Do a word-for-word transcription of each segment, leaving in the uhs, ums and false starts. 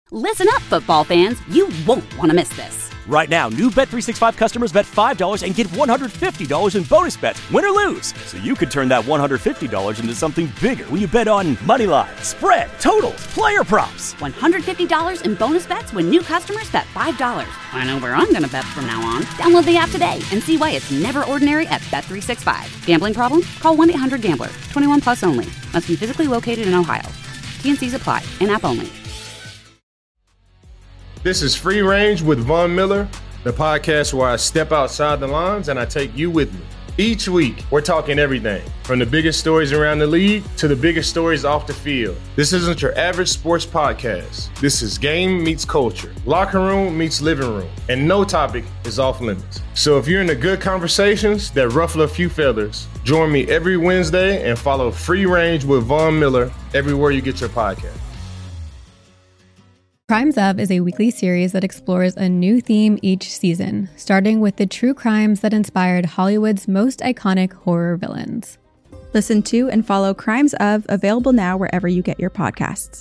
Listen up, football fans. You won't want to miss this. Right now, new Bet three sixty-five customers bet five dollars and get one hundred fifty dollars in bonus bets, win or lose. So you could turn that one hundred fifty dollars into something bigger when you bet on money line, spread, totals, player props. one hundred fifty dollars in bonus bets when new customers bet five dollars. I know where I'm going to bet from now on. Download the app today and see why it's never ordinary at Bet three sixty-five. Gambling problem? Call one eight hundred gambler. twenty-one plus only. Must be physically located in Ohio. T N Cs apply. In-app only. This is Free Range with Von Miller, the podcast where I step outside the lines and I take you with me. Each week, we're talking everything from the biggest stories around the league to the biggest stories off the field. This isn't your average sports podcast. This is game meets culture, locker room meets living room, and no topic is off limits. So if you're into good conversations that ruffle a few feathers, join me every Wednesday and follow Free Range with Von Miller everywhere you get your podcast. Crimes Of is a weekly series that explores a new theme each season, starting with the true crimes that inspired Hollywood's most iconic horror villains. Listen to and follow Crimes Of, available now wherever you get your podcasts.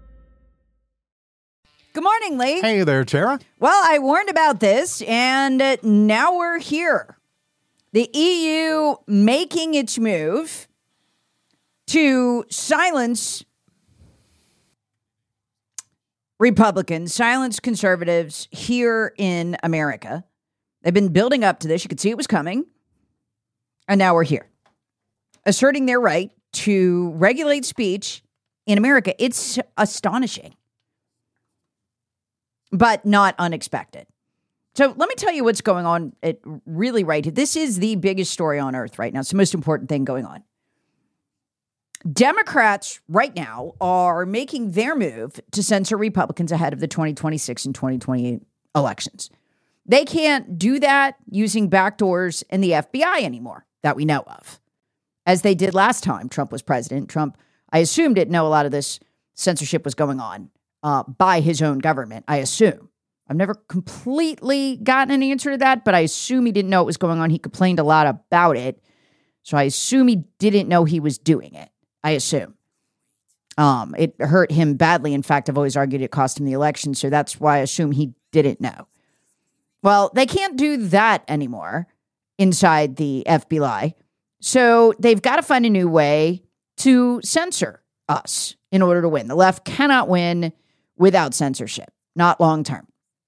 Good morning, Lee. Hey there, Tara. Well, I warned about this, and uh, now we're here. The E U making its move to silence Republicans, silence conservatives here in America. They've been building up to this. You could see it was coming. And now we're here, asserting their right to regulate speech in America. It's astonishing, but not unexpected. So let me tell you what's going on at really right here. This is the biggest story on earth right now. It's the most important thing going on. Democrats right now are making their move to censor Republicans ahead of the twenty twenty-six and twenty twenty-eight elections. They can't do that using backdoors in the F B I anymore that we know of, as they did last time Trump was president. Trump, I assume, didn't know a lot of this censorship was going on uh, by his own government, I assume. I've never completely gotten an answer to that, but I assume he didn't know it was going on. He complained a lot about it, so I assume he didn't know he was doing it. I assume. Um, it hurt him badly. In fact, I've always argued it cost him the election, so that's why I assume he didn't know. Well, they can't do that anymore inside the F B I, so they've got to find a new way to censor us in order to win. The left cannot win without censorship, not long term.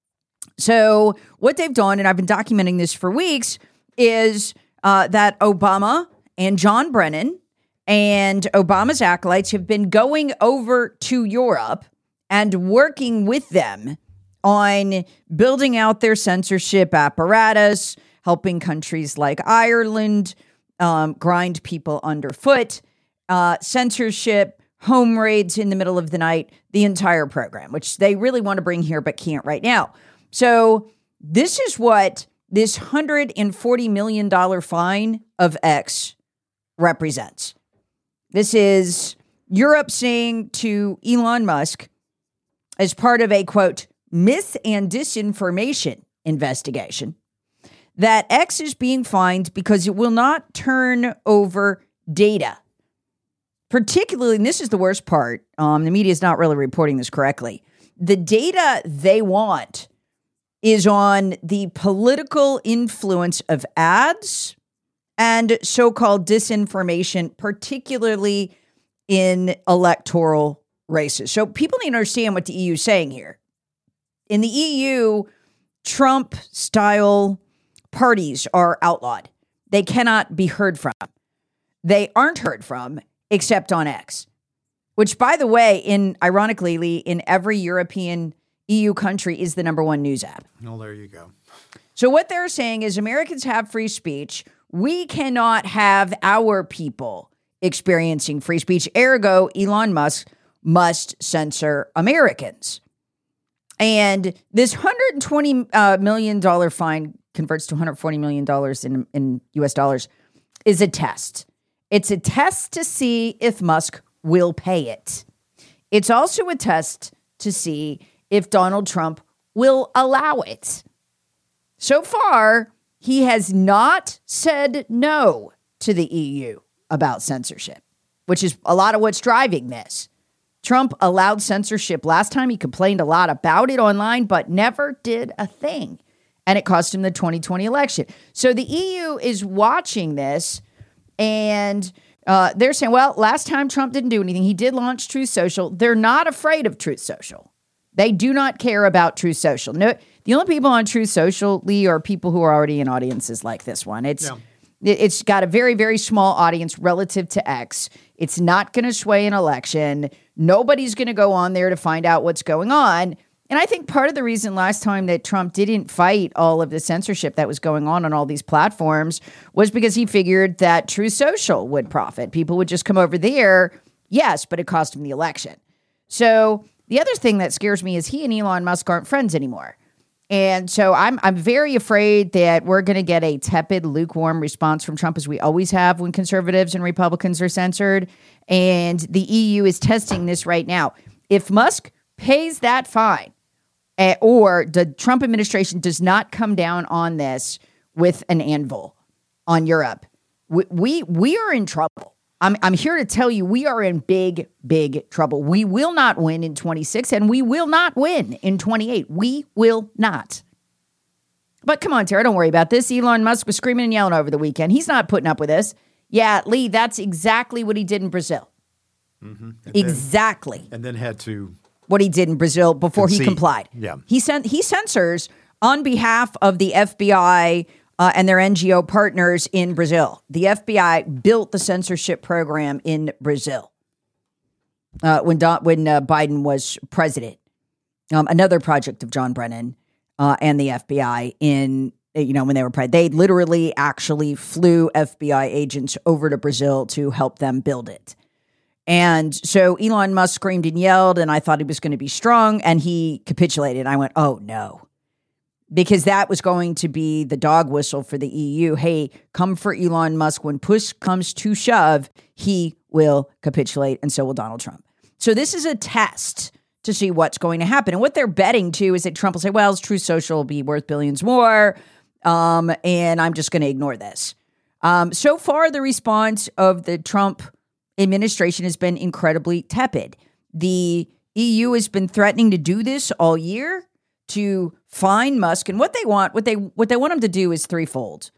So what they've done, and I've been documenting this for weeks, is uh, that Obama and John Brennan and Obama's acolytes have been going over to Europe and working with them on building out their censorship apparatus, helping countries like Ireland um, grind people underfoot, uh, censorship, home raids in the middle of the night, the entire program, which they really want to bring here but can't right now. So this is what this one hundred forty million dollars fine of X represents. This is Europe saying to Elon Musk, as part of a, quote, myth and disinformation investigation, that X is being fined because it will not turn over data. Particularly, and this is the worst part, um, the media is not really reporting this correctly. The data they want is on the political influence of ads and so-called disinformation, particularly in electoral races. So people need to understand what the E U is saying here. In the E U, Trump-style parties are outlawed. They cannot be heard from. They aren't heard from except on X, which, by the way, in ironically, in every European E U country is the number one news app. Well, there you go. So what they're saying is Americans have free speech. We cannot have our people experiencing free speech. Ergo, Elon Musk must censor Americans. And this one hundred twenty uh, million dollars fine converts to one hundred forty million dollars in, in U S dollars is a test. It's a test to see if Musk will pay it. It's also a test to see if Donald Trump will allow it. So far, he has not said no to the E U about censorship, which is a lot of what's driving this. Trump allowed censorship last time. He complained a lot about it online, but never did a thing. And it cost him the twenty twenty election. So the E U is watching this, and uh, they're saying, well, last time Trump didn't do anything. He did launch Truth Social. They're not afraid of Truth Social. They do not care about Truth Social. No, the only people on Truth Social, Lee, are people who are already in audiences like this one. It's yeah. It's got a very, very small audience relative to X. It's not going to sway an election. Nobody's going to go on there to find out what's going on. And I think part of the reason last time that Trump didn't fight all of the censorship that was going on on all these platforms was because he figured that Truth Social would profit. People would just come over there. Yes, but it cost him the election. So the other thing that scares me is he and Elon Musk aren't friends anymore. And so I'm I'm very afraid that we're going to get a tepid, lukewarm response from Trump, as we always have when conservatives and Republicans are censored. And the E U is testing this right now. If Musk pays that fine, uh, or the Trump administration does not come down on this with an anvil on Europe, we we, we are in trouble. I'm I'm here to tell you we are in big, big trouble. We will not win in twenty-six, and we will not win in twenty-eight. We will not. But come on, Tara, don't worry about this. Elon Musk was screaming and yelling over the weekend. He's not putting up with this. Yeah, Lee, that's exactly what he did in Brazil. Mm-hmm. Exactly. Then, and then had to... What he did in Brazil before concede. He complied. Yeah. He sent he censors on behalf of the F B I Uh, and their N G O partners in Brazil. The F B I built the censorship program in Brazil uh, when Don, when uh, Biden was president. Um, another project of John Brennan uh, and the F B I in, you know, when they were president. They literally actually flew F B I agents over to Brazil to help them build it. And so Elon Musk screamed and yelled, and I thought he was going to be strong, and he capitulated. I went, oh, no. Because that was going to be the dog whistle for the E U. Hey, come for Elon Musk. When push comes to shove, he will capitulate, and so will Donald Trump. So this is a test to see what's going to happen. And what they're betting, too, is that Trump will say, well, Truth Social will be worth billions more, um, and I'm just going to ignore this. Um, so far, the response of the Trump administration has been incredibly tepid. The E U has been threatening to do this all year, to fine Musk, and what they want, what they what they want him to do is threefold.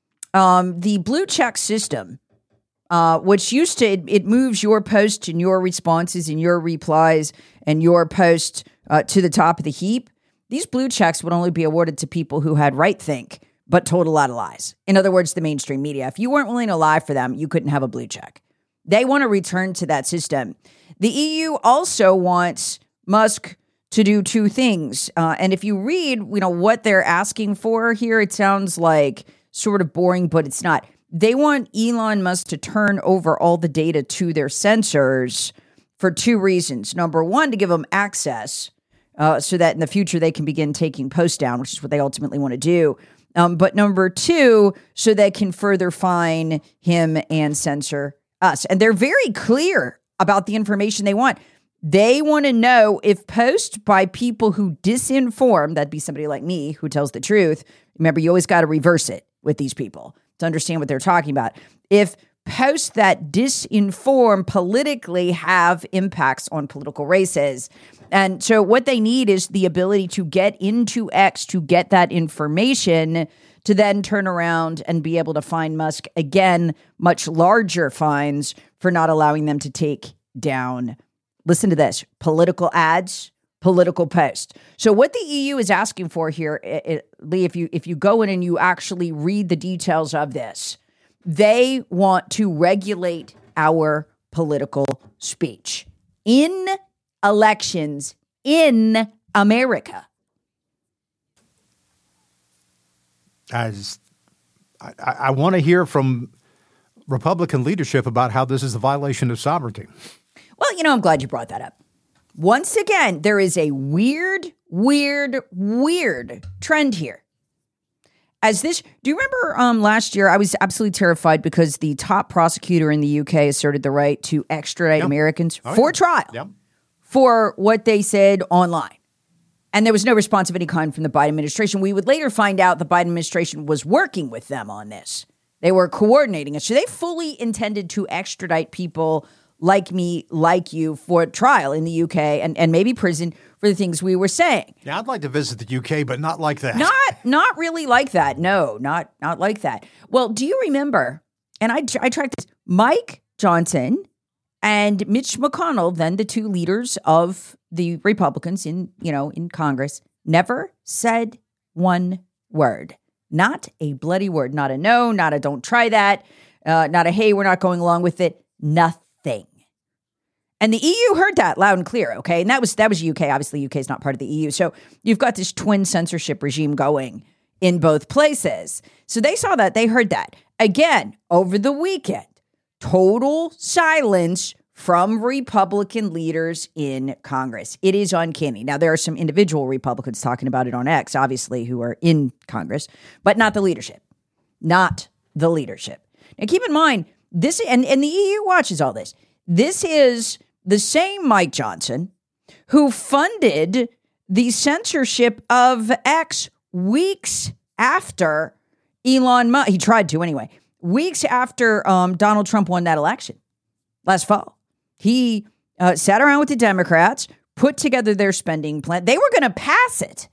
Um, the blue check system, uh, which used to it, it moves your posts and your responses and your replies and your post uh, to the top of the heap. These blue checks would only be awarded to people who had right think but told a lot of lies. In other words, the mainstream media. If you weren't willing to lie for them, you couldn't have a blue check. They want to return to that system. The E U also wants Musk to do two things. Uh, and if you read, you know, what they're asking for here, it sounds like sort of boring, but it's not. They want Elon Musk to turn over all the data to their sensors for two reasons. Number one, to give them access uh, so that in the future they can begin taking posts down, which is what they ultimately want to do. Um, but number two, so they can further fine him and censor us. And they're very clear about the information they want. They want to know if posts by people who disinform, that'd be somebody like me who tells the truth. Remember, you always got to reverse it with these people to understand what they're talking about. If posts that disinform politically have impacts on political races. And so what they need is the ability to get into X to get that information to then turn around and be able to fine Musk again, much larger fines for not allowing them to take down, listen to this, political ads, political posts. So what the E U is asking for here, it, it, Lee, if you if you go in and you actually read the details of this, they want to regulate our political speech in elections in America. I just, I, I want to hear from Republican leadership about how this is a violation of sovereignty. Well, you know, I'm glad you brought that up. Once again, there is a weird, weird, weird trend here. As this, do you remember um, last year, I was absolutely terrified because the top prosecutor in the U K asserted the right to extradite yep. Americans oh, for yeah. trial yep. for what they said online. And there was no response of any kind from the Biden administration. We would later find out the Biden administration was working with them on this. They were coordinating it. So they fully intended to extradite people like me, like you for trial in the U K and, and maybe prison for the things we were saying. Yeah, I'd like to visit the U K, but not like that. Not not really like that. No, not not like that. Well, do you remember, and I, I tracked this, Mike Johnson and Mitch McConnell, then the two leaders of the Republicans in, you know, in Congress, never said one word. Not a bloody word. Not a no, not a don't try that, uh, not a hey, we're not going along with it. Nothing. And the E U heard that loud and clear, okay? And that was that was U K. Obviously, U K is not part of the E U. So you've got this twin censorship regime going in both places. So they saw that. They heard that. Again, over the weekend, total silence from Republican leaders in Congress. It is uncanny. Now, there are some individual Republicans talking about it on X, obviously, who are in Congress, but not the leadership. Not the leadership. Now, keep in mind, this, and, and the E U watches all this. This is the same Mike Johnson who funded the censorship of X weeks after Elon Musk, he tried to anyway, weeks after um, Donald Trump won that election last fall. He uh, sat around with the Democrats, put together their spending plan. They were going to pass it.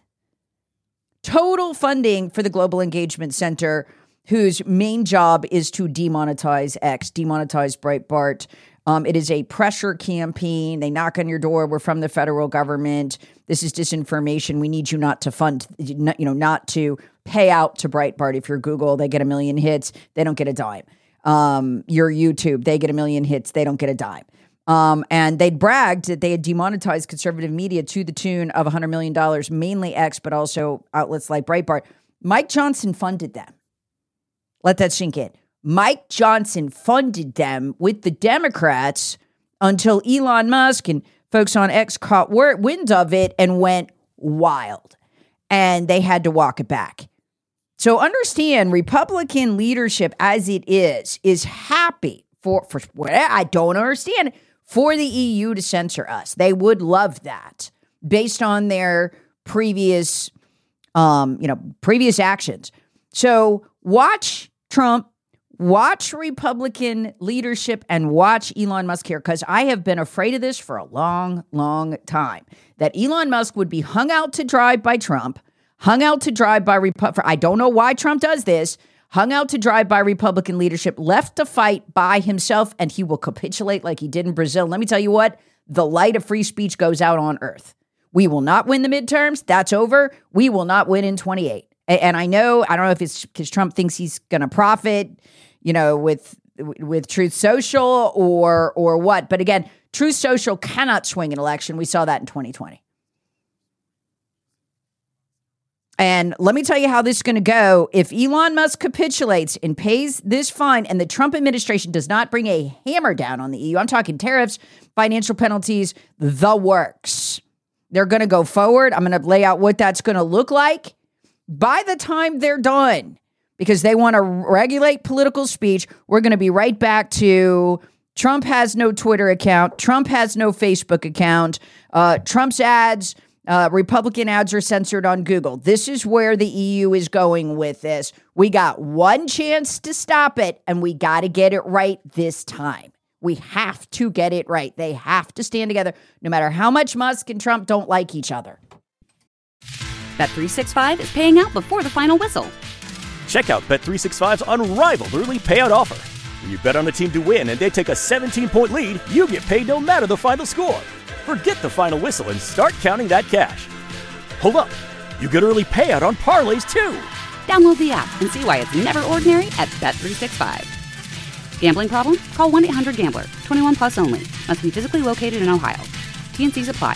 Total funding for the Global Engagement Center, whose main job is to demonetize X, demonetize Breitbart. Um, it is a pressure campaign. They knock on your door. We're from the federal government. This is disinformation. We need you not to fund, you know, not to pay out to Breitbart. If you're Google, they get a million hits. They don't get a dime. Um, your YouTube, they get a million hits. They don't get a dime. Um, and they bragged that they had demonetized conservative media to the tune of one hundred million dollars, mainly X, but also outlets like Breitbart. Mike Johnson funded them. Let that sink in. Mike Johnson funded them with the Democrats until Elon Musk and folks on X caught wind of it and went wild. And they had to walk it back. So understand, Republican leadership as it is, is happy for, for what I don't understand, for the E U to censor us. They would love that based on their previous, um, you know, previous actions. So watch Trump, watch Republican leadership, and watch Elon Musk here, because I have been afraid of this for a long, long time, that Elon Musk would be hung out to dry by Trump, hung out to dry by Republican. I don't know why Trump does this, hung out to dry by Republican leadership, left to fight by himself, and he will capitulate like he did in Brazil. Let me tell you what, the light of free speech goes out on earth. We will not win the midterms. That's over. We will not win in twenty-eight. And I know, I don't know if it's because Trump thinks he's going to profit, you know, with with Truth Social or or what. But again, Truth Social cannot swing an election. We saw that in twenty twenty. And let me tell you how this is going to go. If Elon Musk capitulates and pays this fine and the Trump administration does not bring a hammer down on the E U, I'm talking tariffs, financial penalties, the works. They're going to go forward. I'm going to lay out what that's going to look like by the time they're done, because they want to regulate political speech. We're going to be right back to Trump has no Twitter account. Trump has no Facebook account. Uh, Trump's ads, uh, Republican ads are censored on Google. This is where the E U is going with this. We got one chance to stop it, and we got to get it right this time. We have to get it right. They have to stand together, no matter how much Musk and Trump don't like each other. Bet three sixty-five is paying out before the final whistle. Check out Bet three sixty-five's unrivaled early payout offer. When you bet on a team to win and they take a seventeen-point lead, you get paid no matter the final score. Forget the final whistle and start counting that cash. Hold up. You get early payout on parlays, too. Download the app and see why it's never ordinary at Bet three sixty-five. Gambling problem? Call one eight hundred gambler. twenty-one plus only. Must be physically located in Ohio. T N Cs apply.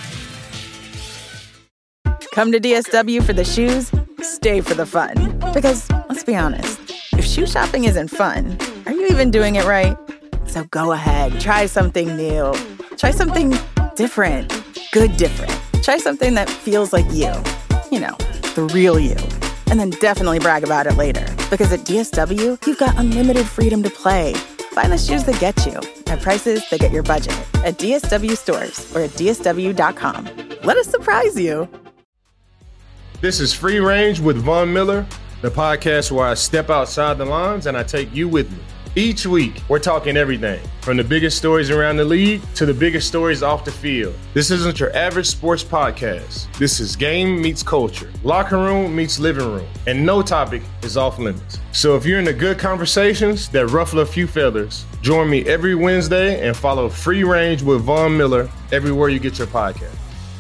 Come to D S W for the shoes, stay for the fun. Because, let's be honest, if shoe shopping isn't fun, are you even doing it right? So go ahead, try something new. Try something different. Good different. Try something that feels like you. You know, the real you. And then definitely brag about it later. Because at D S W, you've got unlimited freedom to play. Find the shoes that get you at prices that get your budget at D S W stores or at D S W dot com. Let us surprise you. This is Free Range with Von Miller, the podcast where I step outside the lines and I take you with me. Each week, we're talking everything from the biggest stories around the league to the biggest stories off the field. This isn't your average sports podcast. This is game meets culture, locker room meets living room, and no topic is off limits. So if you're into good conversations that ruffle a few feathers, join me every Wednesday and follow Free Range with Von Miller everywhere you get your podcast.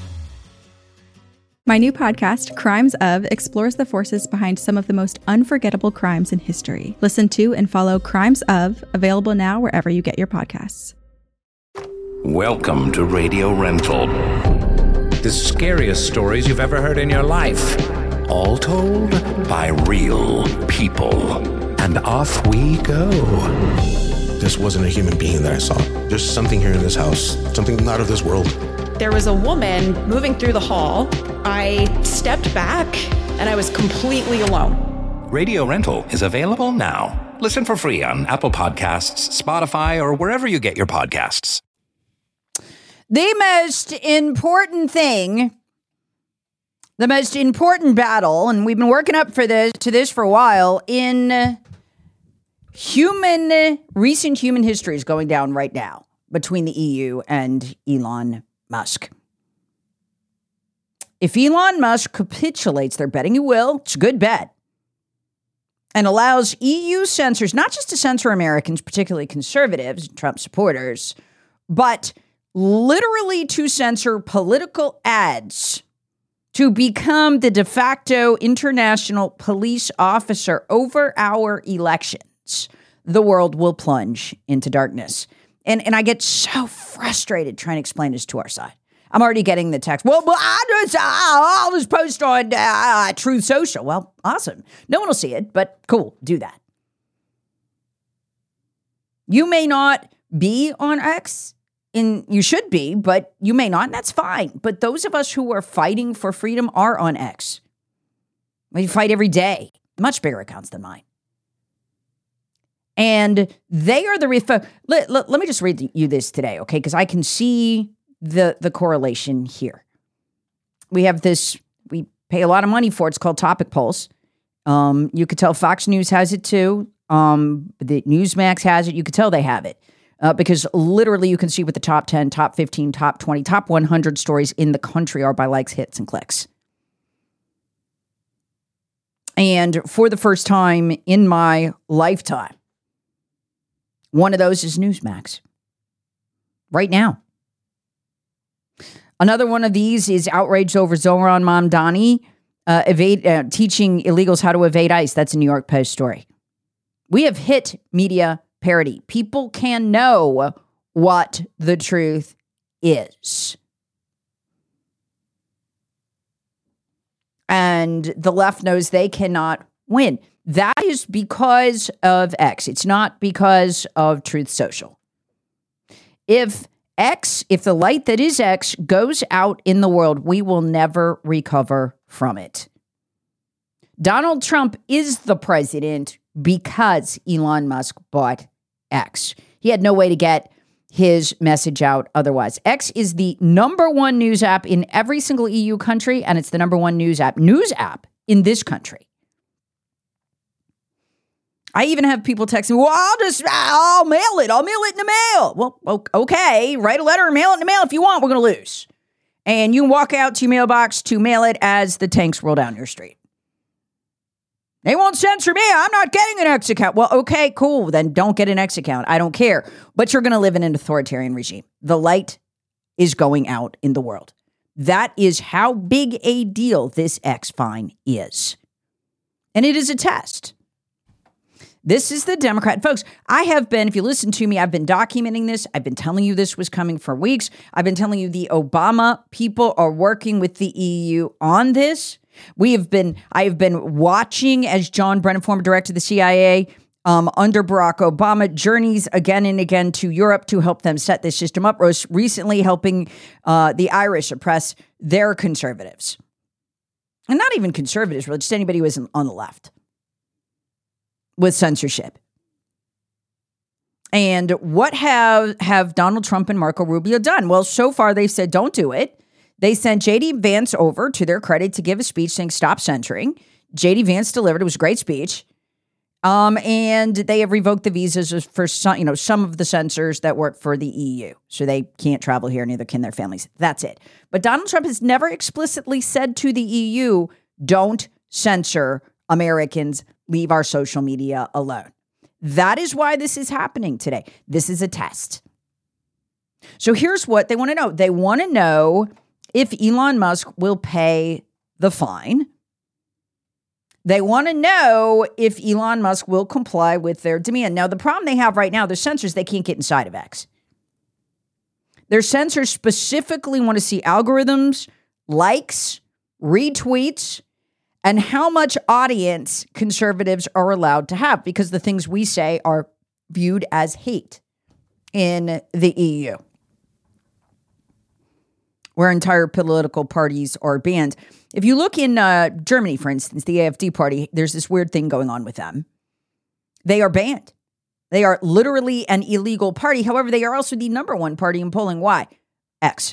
My new podcast, Crimes Of, explores the forces behind some of the most unforgettable crimes in history. Listen to and follow Crimes Of, available now wherever you get your podcasts. Welcome to Radio Rental. The scariest stories you've ever heard in your life. All told by real people. And off we go. This wasn't a human being that I saw. There's something here in this house, something not of this world. There was a woman moving through the hall. I stepped back and I was completely alone. Radio Rental is available now. Listen for free on Apple Podcasts, Spotify, or wherever you get your podcasts. The most important thing, the most important battle, and we've been working up for this to this for a while, in human, recent human history is going down right now between the E U and Elon Musk. If Elon Musk capitulates, they're betting he will, it's a good bet, and allows E U censors, not just to censor Americans, particularly conservatives, Trump supporters, but literally to censor political ads, to become the de facto international police officer over our elections, the world will plunge into darkness. And and I get so frustrated trying to explain this to our side. I'm already getting the text. Well, well I just, I'll just post on uh, Truth Social. Well, awesome. No one will see it, but cool. Do that. You may not be on X, and you should be, but you may not, and that's fine. But those of us who are fighting for freedom are on X. We fight every day. Much bigger accounts than mine. And they are the refo- let, let, let me just read you this today, okay? Because I can see the, the correlation here. We have this, we pay a lot of money for it. It's called Topic Pulse. Um, you could tell Fox News has it too. Um, the Newsmax has it. You could tell they have it. Uh, because literally you can see what the top ten, top fifteen, top twenty, top one hundred stories in the country are by likes, hits, and clicks. And for the first time in my lifetime, one of those is Newsmax. Right now. Another one of these is outraged over Zohran Mamdani uh, evade, uh, teaching illegals how to evade ICE. That's a New York Post story. We have hit media parity. People can know what the truth is. And the left knows they cannot win. That is because of X. It's not because of Truth Social. If X, if the light that is X goes out in the world, we will never recover from it. Donald Trump is the president because Elon Musk bought X. He had no way to get his message out otherwise. X is the number one news app in every single E U country, and it's the number one news app, news app in this country. I even have people texting me, well, I'll just, I'll mail it. I'll mail it in the mail. Well, okay, write a letter and mail it in the mail if you want. We're going to lose. And you can walk out to your mailbox to mail it as the tanks roll down your street. They won't censor me. I'm not getting an X account. Well, okay, cool. Then don't get an X account. I don't care. But you're going to live in an authoritarian regime. The light is going out in the world. That is how big a deal this X fine is. And it is a test. This is the Democrat. Folks, I have been, if you listen to me, I've been documenting this. I've been telling you this was coming for weeks. I've been telling you the Obama people are working with the E U on this. We have been, I have been watching as John Brennan, former director of the C I A, um, under Barack Obama, journeys again and again to Europe to help them set this system up. Most recently helping uh, the Irish oppress their conservatives. And not even conservatives, really, just anybody who isn't on the left. With censorship. And what have, have Donald Trump and Marco Rubio done? Well, so far they've said, don't do it. They sent J D Vance over, to their credit, to give a speech saying, stop censoring. J D Vance delivered. It was a great speech. Um, and they have revoked the visas for some, you know, some of the censors that work for the E U. So they can't travel here, neither can their families. That's it. But Donald Trump has never explicitly said to the E U, don't censor Americans, leave our social media alone. That is why this is happening today. This is a test. So here's what they want to know. They want to know if Elon Musk will pay the fine. They want to know if Elon Musk will comply with their demand. Now, the problem they have right now, their censors, they can't get inside of X. Their censors specifically want to see algorithms, likes, retweets, and how much audience conservatives are allowed to have, because the things we say are viewed as hate in the E U, where entire political parties are banned. If you look in uh, Germany, for instance, the A F D party, there's this weird thing going on with them. They are banned. They are literally an illegal party. However, they are also the number one party in polling. Why? X.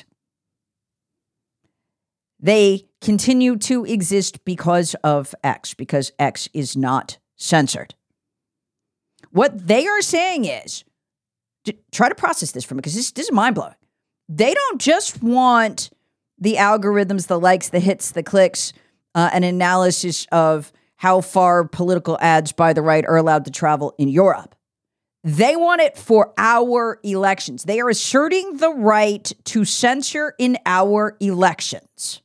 They continue to exist because of X, because X is not censored. What they are saying is, try to process this for me, because this, this is mind-blowing. They don't just want the algorithms, the likes, the hits, the clicks, uh, an analysis of how far political ads by the right are allowed to travel in Europe. They want it for our elections. They are asserting the right to censor in our elections,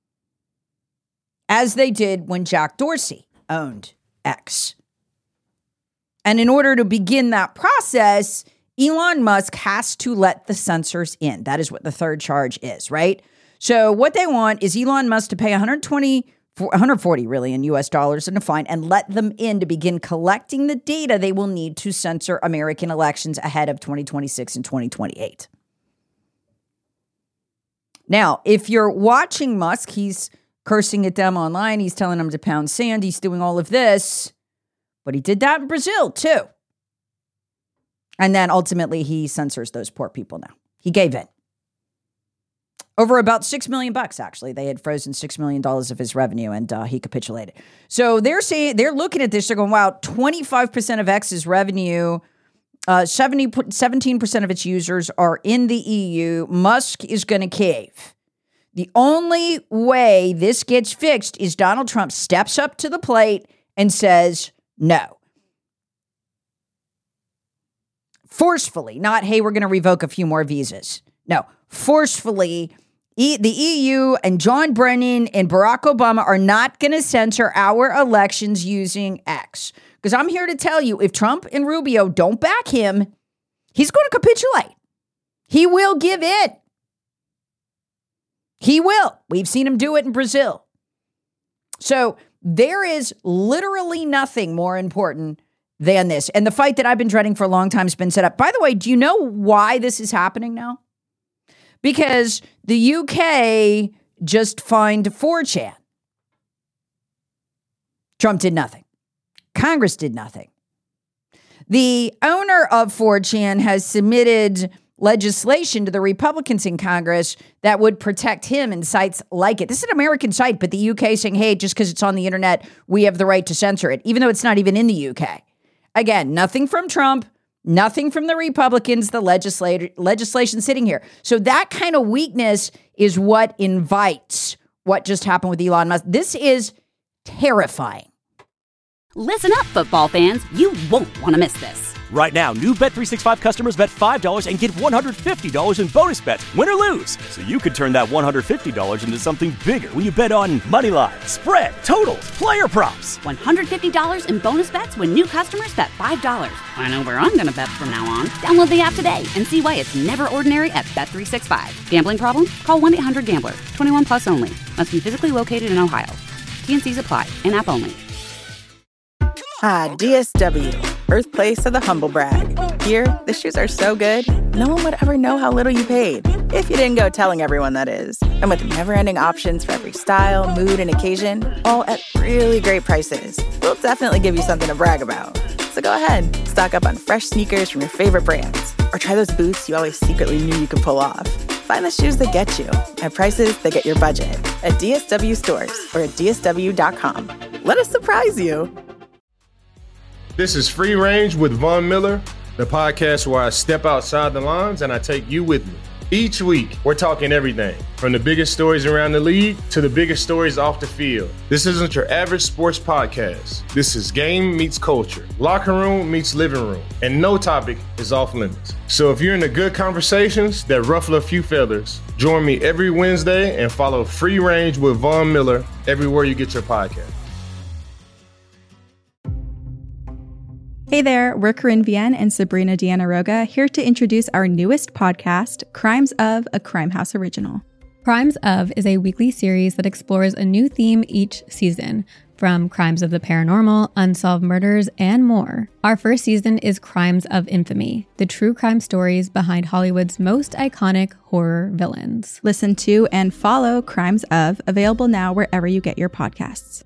as they did when Jack Dorsey owned X. And in order to begin that process, Elon Musk has to let the censors in. That is what the third charge is, right? So what they want is Elon Musk to pay one hundred twenty, one hundred forty really in U S dollars in a fine, and let them in to begin collecting the data they will need to censor American elections ahead of twenty twenty-six and twenty twenty-eight. Now, if you're watching Musk, he's cursing at them online. He's telling them to pound sand. He's doing all of this, but he did that in Brazil too. And then ultimately he censors those poor people now. He gave in. Over about six million bucks, actually. They had frozen six million dollars of his revenue, and uh, he capitulated. So they're saying, they're looking at this, they're going, wow, twenty-five percent of X's revenue, uh, seventy, seventeen percent of its users are in the E U. Musk is going to cave. The only way this gets fixed is Donald Trump steps up to the plate and says no. Forcefully, not, hey, we're going to revoke a few more visas. No, forcefully, e- the E U and John Brennan and Barack Obama are not going to censor our elections using X. Because I'm here to tell you, if Trump and Rubio don't back him, he's going to capitulate. He will give in. He will. We've seen him do it in Brazil. So there is literally nothing more important than this. And the fight that I've been dreading for a long time has been set up. By the way, do you know why this is happening now? Because the U K just fined four chan. Trump did nothing. Congress did nothing. The owner of four chan has submitted legislation to the Republicans in Congress that would protect him and sites like it. This is an American site, but the U K saying, hey, just because it's on the internet, we have the right to censor it, even though it's not even in the U K. Again, nothing from Trump, nothing from the Republicans, the legislator, legislation sitting here. So that kind of weakness is what invites what just happened with Elon Musk. This is terrifying. Listen up, football fans. You won't want to miss this. Right now, new Bet three sixty-five customers bet five dollars and get one hundred fifty dollars in bonus bets, win or lose. So you could turn that one hundred fifty dollars into something bigger when you bet on money line, spread, totals, player props. one hundred fifty dollars in bonus bets when new customers bet five dollars. I know where I'm going to bet from now on. Download the app today and see why it's never ordinary at Bet three sixty-five. Gambling problem? Call one eight hundred gambler. twenty-one plus only. Must be physically located in Ohio. T and C's apply. In-app only. Ah, D S W, birthplace of the humble brag. Here, the shoes are so good, no one would ever know how little you paid. If you didn't go telling everyone, that is. And with never-ending options for every style, mood, and occasion, all at really great prices, we'll definitely give you something to brag about. So go ahead, stock up on fresh sneakers from your favorite brands, or try those boots you always secretly knew you could pull off. Find the shoes that get you at prices that get your budget at D S W stores or at D S W dot com. Let us surprise you. This is Free Range with Von Miller, the podcast where I step outside the lines and I take you with me. Each week, we're talking everything from the biggest stories around the league to the biggest stories off the field. This isn't your average sports podcast. This is game meets culture, locker room meets living room, and no topic is off limits. So if you're into good conversations that ruffle a few feathers, join me every Wednesday and follow Free Range with Von Miller everywhere you get your podcast. Hey there, we're Corinne Vienne and Sabrina Diana-Roga here to introduce our newest podcast, Crimes of, a Crime House original. Crimes of is a weekly series that explores a new theme each season, from crimes of the paranormal, unsolved murders, and more. Our first season is Crimes of Infamy, the true crime stories behind Hollywood's most iconic horror villains. Listen to and follow Crimes of, available now wherever you get your podcasts.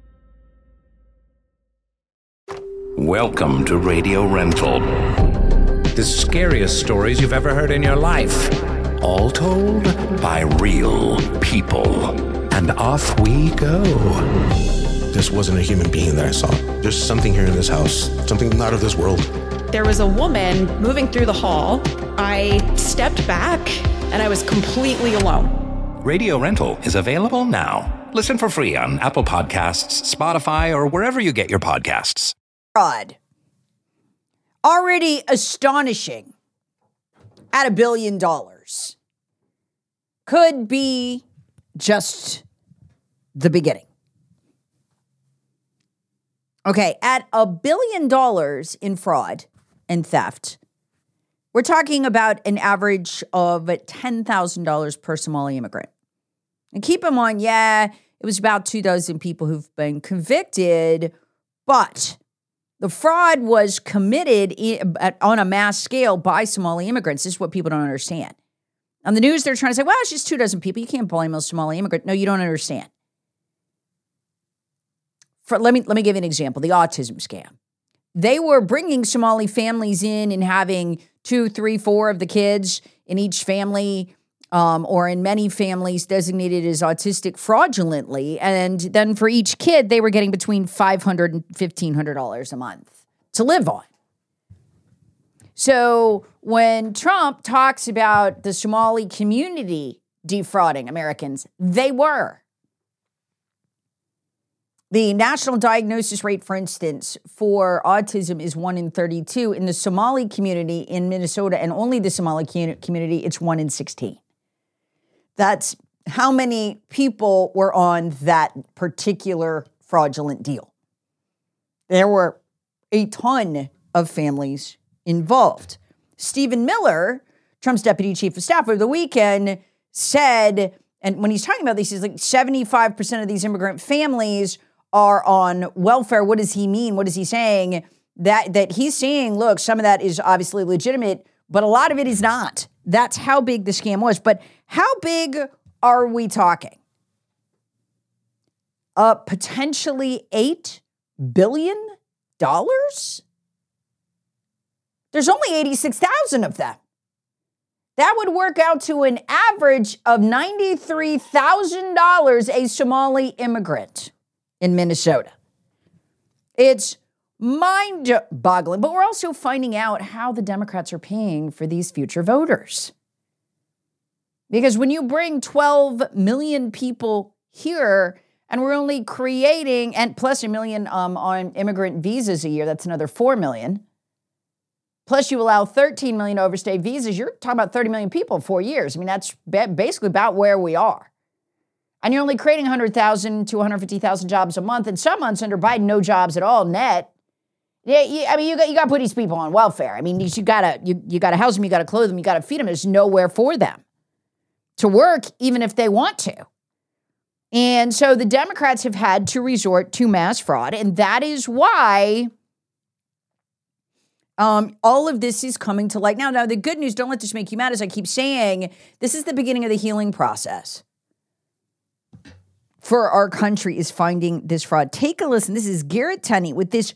Welcome to Radio Rental. The scariest stories you've ever heard in your life. All told by real people. And off we go. This wasn't a human being that I saw. There's something here in this house, something not of this world. There was a woman moving through the hall. I stepped back and I was completely alone. Radio Rental is available now. Listen for free on Apple Podcasts, Spotify, or wherever you get your podcasts. Fraud. Already astonishing at a billion dollars. Could be just the beginning. Okay, at a billion dollars in fraud and theft, we're talking about an average of ten thousand dollars per Somali immigrant. And keep in mind, yeah, it was about two dozen people who've been convicted, but the fraud was committed in, at, on a mass scale by Somali immigrants. This is what people don't understand. On the news, they're trying to say, well, it's just two dozen people. You can't blame a Somali immigrant. No, you don't understand. For, let me let me give you an example. The autism scam. They were bringing Somali families in and having two, three, four of the kids in each family um, or in many families designated as autistic fraudulently. And then for each kid, they were getting between five hundred dollars and fifteen hundred dollars a month to live on. So when Trump talks about the Somali community defrauding Americans, they were. The national diagnosis rate, for instance, for autism is one in thirty-two. In the Somali community in Minnesota, and only the Somali community, it's one in sixteen. That's how many people were on that particular fraudulent deal. There were a ton of families involved. Stephen Miller, Trump's deputy chief of staff over the weekend, said, and when he's talking about this, he's like seventy-five percent of these immigrant families are on welfare. What does he mean? What is he saying? That, that he's saying, look, some of that is obviously legitimate, but a lot of it is not. That's how big the scam was. But how big are we talking? Uh, potentially eight billion dollars? There's only eighty-six thousand of them. That would work out to an average of ninety-three thousand dollars a Somali immigrant in Minnesota. It's mind-boggling, but we're also finding out how the Democrats are paying for these future voters. Because when you bring twelve million people here, and we're only creating, and plus a million um, on immigrant visas a year, that's another four million. Plus you allow thirteen million overstay visas, you're talking about thirty million people in four years. I mean, that's basically about where we are. And you're only creating one hundred thousand to one hundred fifty thousand jobs a month. And some months under Biden, no jobs at all net. Yeah, you, I mean, you got you got to put these people on welfare. I mean, you, you gotta you you gotta house them, you gotta clothe them, you gotta feed them. There's nowhere for them to work, even if they want to. And so the Democrats have had to resort to mass fraud, and that is why um, all of this is coming to light now. Now, the good news, don't let this make you mad, as I keep saying, this is the beginning of the healing process for our country, is finding this fraud. Take a listen. This is Garrett Tenney with this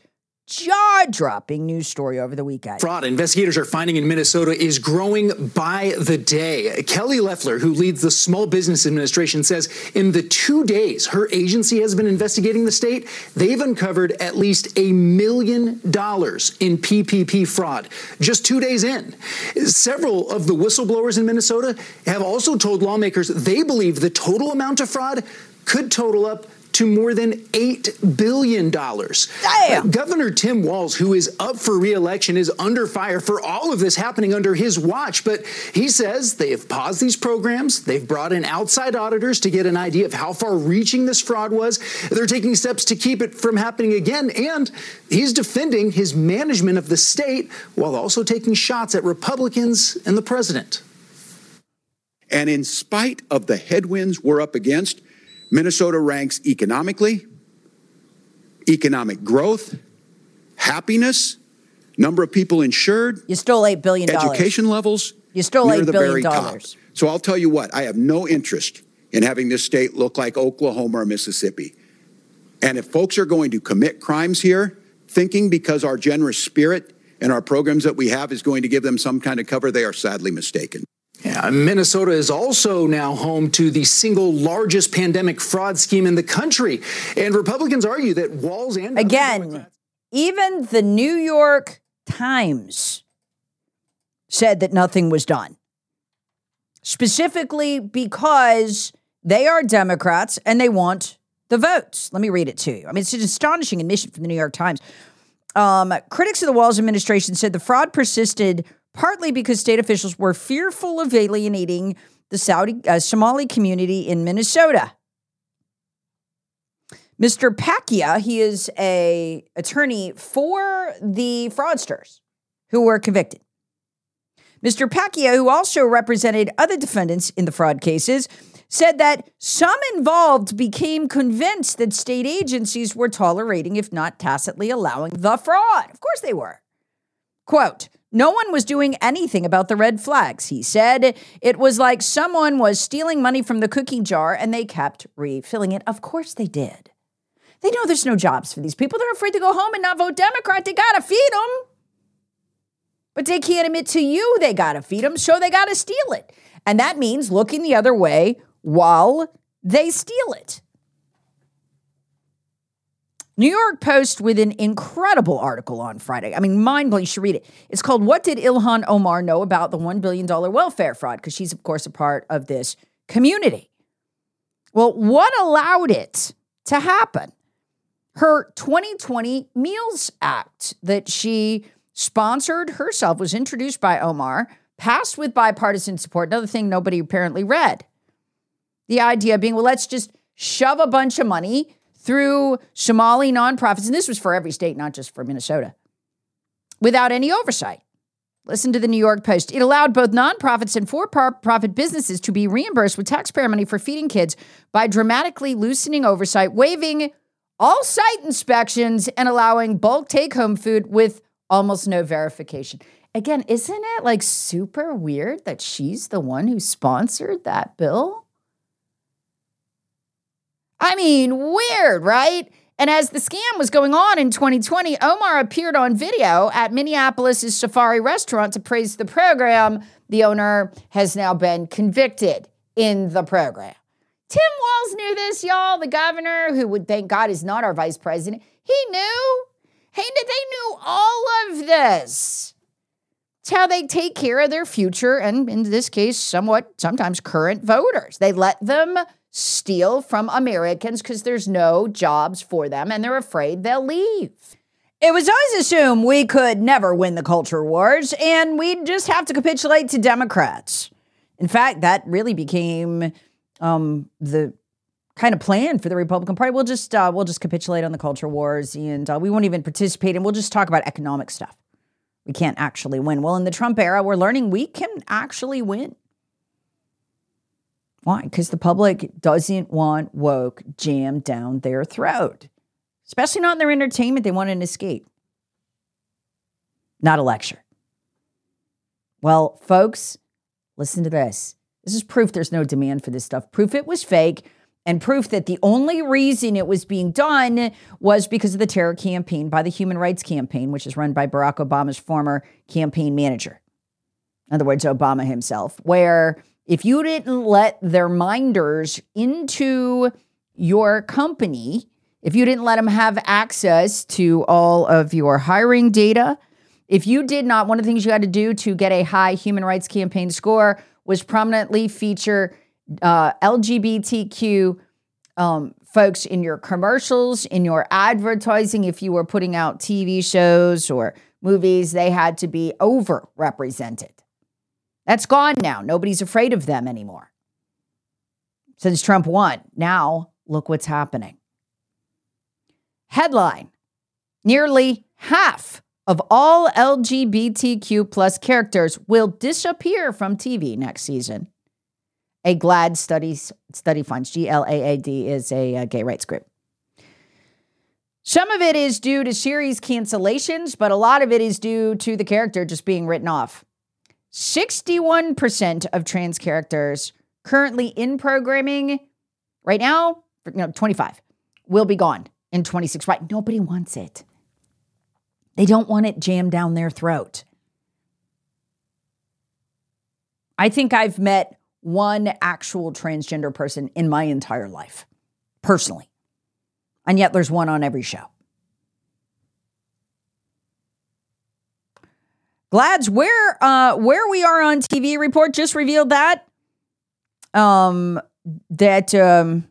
jaw-dropping news story over the weekend. Fraud investigators are finding in Minnesota is growing by the day. Kelly Loeffler, who leads the Small Business Administration, says in the two days her agency has been investigating the state, they've uncovered at least a million dollars in P P P fraud just two days in. Several of the whistleblowers in Minnesota have also told lawmakers they believe the total amount of fraud could total up to more than eight billion dollars. Damn. Uh, Governor Tim Walz, who is up for re-election, is under fire for all of this happening under his watch. But he says they have paused these programs. They've brought in outside auditors to get an idea of how far-reaching this fraud was. They're taking steps to keep it from happening again. And he's defending his management of the state while also taking shots at Republicans and the president. And in spite of the headwinds we're up against, Minnesota ranks economically, economic growth, happiness, number of people insured. You stole eight billion dollars. Education levels. You stole near eight the billion very dollars. top. So I'll tell you what, I have no interest in having this state look like Oklahoma or Mississippi. And if folks are going to commit crimes here, thinking because our generous spirit and our programs that we have is going to give them some kind of cover, they are sadly mistaken. Yeah, Minnesota is also now home to the single largest pandemic fraud scheme in the country. And Republicans argue that Walz and... Again, even the New York Times said that nothing was done. Specifically because they are Democrats and they want the votes. Let me read it to you. I mean, it's an astonishing admission from the New York Times. Um, critics of the Walz administration said the fraud persisted partly because state officials were fearful of alienating the Saudi uh, Somali community in Minnesota. Mister Pakia, he is a attorney for the fraudsters who were convicted. Mister Pakia, who also represented other defendants in the fraud cases, said that some involved became convinced that state agencies were tolerating, if not tacitly allowing, the fraud. Of course they were. Quote, no one was doing anything about the red flags, he said. It was like someone was stealing money from the cookie jar and they kept refilling it. Of course they did. They know there's no jobs for these people. They're afraid to go home and not vote Democrat. They got to feed them. But they can't admit to you they got to feed them, so they got to steal it. And that means looking the other way while they steal it. New York Post with an incredible article on Friday. I mean, mind-blowing. You should read it. It's called What Did Ilhan Omar Know About the one billion dollars Welfare Fraud? Because she's, of course, a part of this community. Well, what allowed it to happen? Her twenty twenty Meals Act that she sponsored herself was introduced by Omar, passed with bipartisan support. Another thing nobody apparently read. The idea being, well, let's just shove a bunch of money through Somali nonprofits, and this was for every state, not just for Minnesota, without any oversight. Listen to the New York Post. It allowed both nonprofits and for-profit businesses to be reimbursed with taxpayer money for feeding kids by dramatically loosening oversight, waiving all site inspections, and allowing bulk take-home food with almost no verification. Again, isn't it like super weird that she's the one who sponsored that bill? I mean, weird, right? And as the scam was going on in twenty twenty, Omar appeared on video at Minneapolis' Safari restaurant to praise the program. The owner has now been convicted in the program. Tim Walz knew this, y'all. The governor, who would thank God is not our vice president, he knew. He knew. They knew all of this. It's how they take care of their future and, in this case, somewhat, sometimes current voters. They let them steal from Americans because there's no jobs for them and they're afraid they'll leave. It was always assumed we could never win the culture wars and we'd just have to capitulate to Democrats. In fact, that really became um, the kind of plan for the Republican Party. We'll just uh, we'll just capitulate on the culture wars and uh, we won't even participate and we'll just talk about economic stuff. We can't actually win. Well, in the Trump era, we're learning we can actually win. Why? Because the public doesn't want woke jammed down their throat, especially not in their entertainment. They want an escape, not a lecture. Well, folks, listen to this. This is proof there's no demand for this stuff. Proof it was fake. and proof that the only reason it was being done was because of the terror campaign by the Human Rights Campaign, which is run by Barack Obama's former campaign manager. In other words, Obama himself, where if you didn't let their minders into your company, if you didn't let them have access to all of your hiring data, if you did not, one of the things you had to do to get a high Human Rights Campaign score was prominently feature uh, L G B T Q um, folks in your commercials, in your advertising. If you were putting out T V shows or movies, they had to be overrepresented. That's gone now. Nobody's afraid of them anymore. Since Trump won. Now, look what's happening. Headline: nearly half of all L G B T Q plus characters will disappear from T V next season. A GLAAD studies, study finds. G L A A D is a, a gay rights group. Some of it is due to series cancellations, but a lot of it is due to the character just being written off. sixty-one percent of trans characters currently in programming right now, no, twenty-five, will be gone in twenty-six. Right? Nobody wants it. They don't want it jammed down their throat. I think I've met one actual transgender person in my entire life, personally. And yet there's one on every show. GLAAD's where uh, where we are on T V report just revealed that um, that um,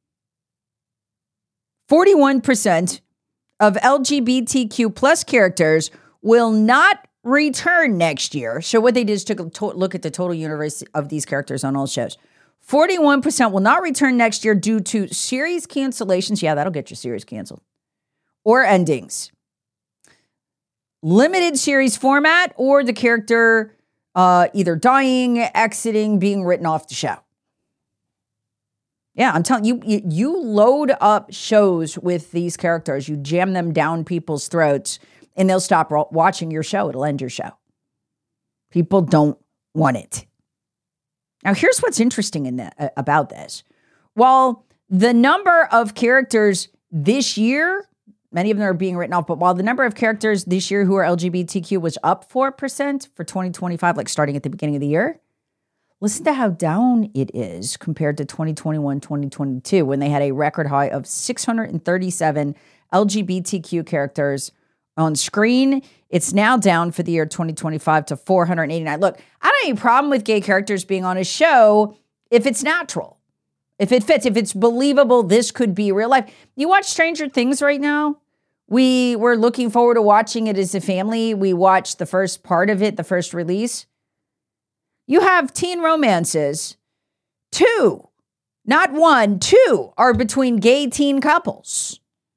forty-one percent of L G B T Q plus characters will not return next year. So what they did is took a to- look at the total universe of these characters on all shows. forty-one percent will not return next year due to series cancellations. Yeah, that'll get your series canceled. Or endings. Limited series format, or the character uh, either dying, exiting, being written off the show. Yeah, I'm telling you, you, you load up shows with these characters, you jam them down people's throats, and they'll stop ro- watching your show. It'll end your show. People don't want it. Now, here's what's interesting in the, uh, about this. While the number of characters this year, many of them are being written off, but while the number of characters this year who are L G B T Q was up four percent for twenty twenty-five, like starting at the beginning of the year, listen to how down it is compared to twenty twenty-one, twenty twenty-two, when they had a record high of six hundred thirty-seven L G B T Q characters on screen. It's now down for the year twenty twenty-five to four hundred eighty-nine. Look, I don't have any problem with gay characters being on a show if it's natural, if it fits, if it's believable, this could be real life. You watch Stranger Things right now? We were looking forward to watching it as a family. We watched the first part of it, the first release. You have teen romances. Two, not one, two are between gay teen couples.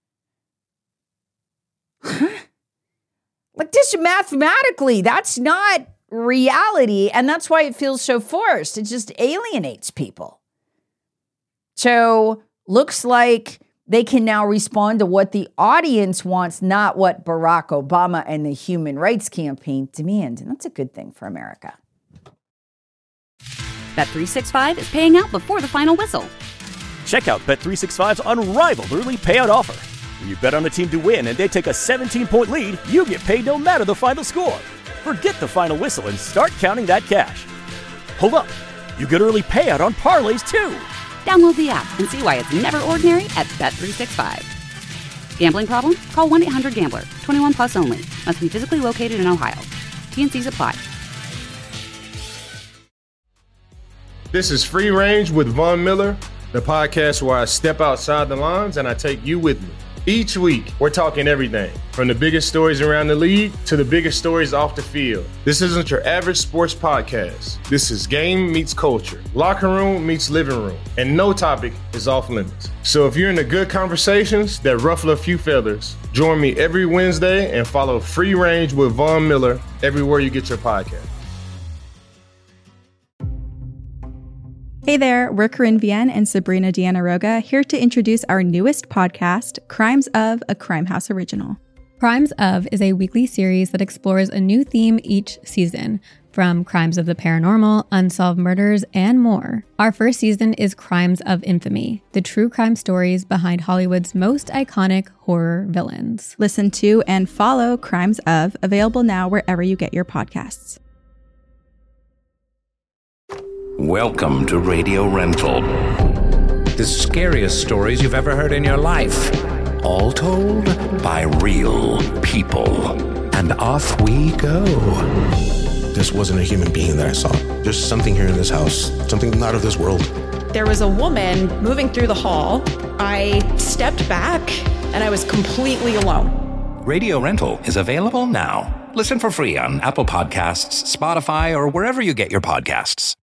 Like this mathematically, that's not reality. And that's why it feels so forced. It just alienates people. So looks like they can now respond to what the audience wants, not what Barack Obama and the Human Rights Campaign demand. And that's a good thing for America. Bet three sixty-five is paying out before the final whistle. Check out Bet three sixty-five's unrivaled early payout offer. When you bet on a team to win and they take a seventeen-point lead, you get paid no matter the final score. Forget the final whistle and start counting that cash. Hold up. You get early payout on parlays, too. Download the app and see why it's never ordinary at Bet three sixty-five. Gambling problem? Call one eight hundred gambler. twenty-one plus only. Must be physically located in Ohio. T N Cs apply. This is Free Range with Von Miller, the podcast where I step outside the lines and I take you with me. Each week, we're talking everything from the biggest stories around the league to the biggest stories off the field. This isn't your average sports podcast. This is game meets culture, locker room meets living room, and no topic is off limits. So if you're into good conversations that ruffle a few feathers, join me every Wednesday and follow Free Range with Von Miller everywhere you get your podcast. Hey there, we're Corinne Vienne and Sabrina Deanna Roga, here to introduce our newest podcast, Crimes of, a Crime House original. Crimes of is a weekly series that explores a new theme each season. from Crimes of the Paranormal, Unsolved Murders, and more. Our first season is Crimes of Infamy, the true crime stories behind Hollywood's most iconic horror villains. Listen to and follow Crimes of, available now wherever you get your podcasts. Welcome to Radio Rental. The scariest stories you've ever heard in your life. All told by real people. And off we go. This wasn't a human being that I saw. There's something here in this house, something not of this world. There was a woman moving through the hall. I stepped back and I was completely alone. Radio Rental is available now. Listen for free on Apple Podcasts, Spotify, or wherever you get your podcasts.